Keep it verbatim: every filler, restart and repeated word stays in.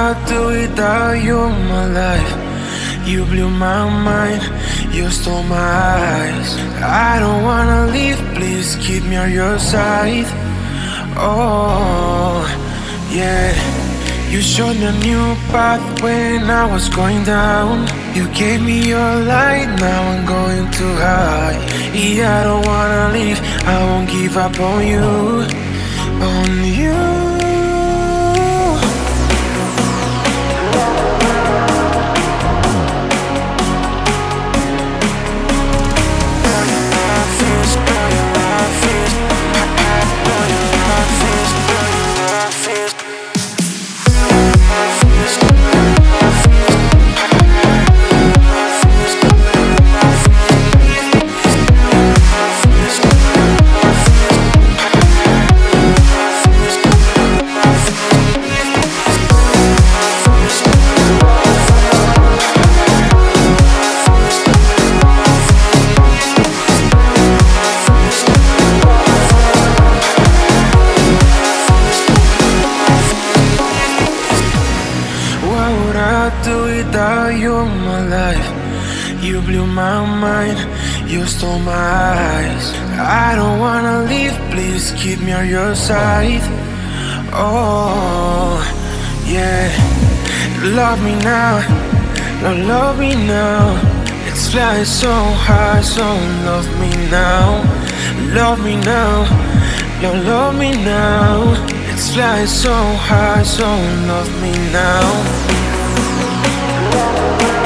I do without you in my life? You blew my mind, you stole my eyes. I don't wanna leave, please keep me on your side. Oh, yeah. You showed me a new path when I was going down. You gave me your light, now I'm going too high. Yeah, I don't wanna leave, I won't give up on you. On you. Do without you in my life? You blew my mind, you stole my eyes. I don't wanna leave, please keep me on your side. Oh, yeah. Love me now, no, love me now. Let's fly so high, so love me now. Love me now, no, love me now. Let's fly so high, so love me now.